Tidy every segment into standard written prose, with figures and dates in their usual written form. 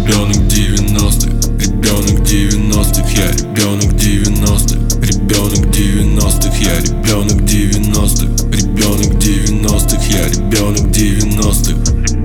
ребенок 90-х, ребенок 90-х, я ребенок 90-х, ребенок 90-х, я ребенок 90-х, ребенок 90-х, я ребенок 90-х,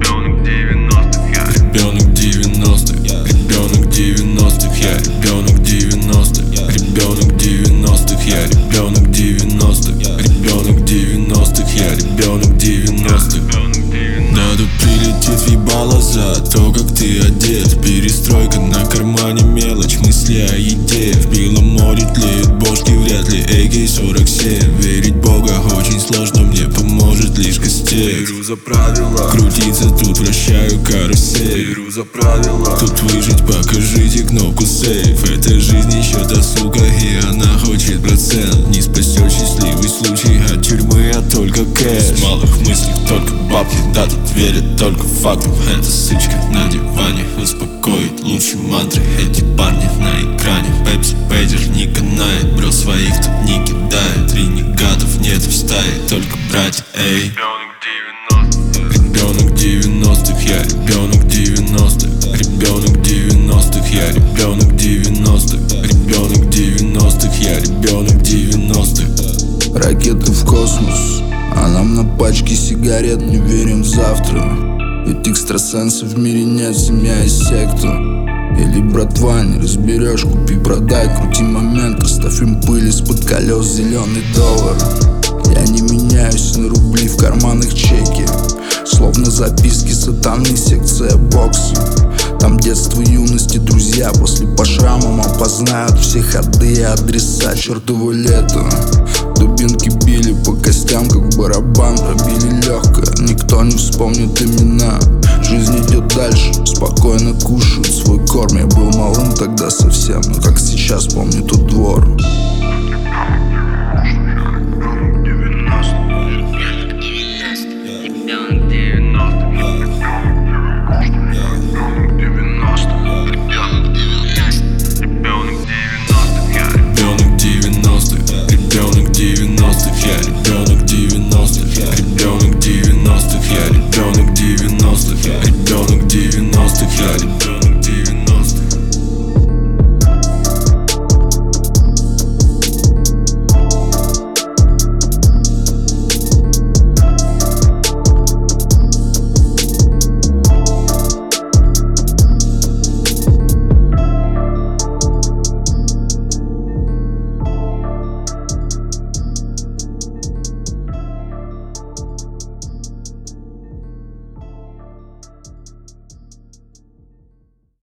ребенок 90-х, я ребенок 90-х, ребенок 90-х, я ребенок 90-х, ребенок 90-х, я ребенок 90-х, ребенок 90-х, я ребенок 90-х. Да, тут прилетит въебало за то, как ты одет. Перестройка на кармане, мелочь, мысли о еде. В белом море тлеют бошки, вряд ли AK-47. Верить в Бога очень сложно, мне поможет лишь костель. Беру за правила крутиться тут, вращаю карусель. Беру за правила тут выжить, покажите кнопку сейф. Эта жизнь еще та сука, и она хочет процент. Не спасет счастливый случай от тюрьмы, а только кэш. С малых мыслей только бабки, да тут верят только фактам. Эта сучка на диване успокоит лучше мантры. Эти парни на экране, Пепси пейджер не канает. Бро своих тут не кидает, ренегатов нет в стае, только братья, эй. Ребенок 90-х, я ребенок 90-х, ребенок 90-х, я ребенок 90-х, ребенок 90-х, я ребенок 90-х. Ракеты в космос, а нам на пачке сигарет не верим в завтра. Ведь экстрасенсов в мире нет, семья и секта. Или братва, не разберешь, купи, продай, крути момент, оставь им пыль из-под колес, зеленый доллар. Я не меняюсь на рубли, в карманах чеки, словно записки сатаны, секция бокса. Там детство, юность и друзья, после по шрамам опознают все ходы и адреса. Чертово лето, дубинки били по костям, как барабан, пробили легкое. Никто не вспомнит имена, жизнь идет дальше, спокойно кушают свой корм. Я был малым тогда совсем, но как сейчас помню тот двор. Я ребенок 90-х, ребенок 90-х, я ребенок 90-х, ребенок 90-х, я ребенок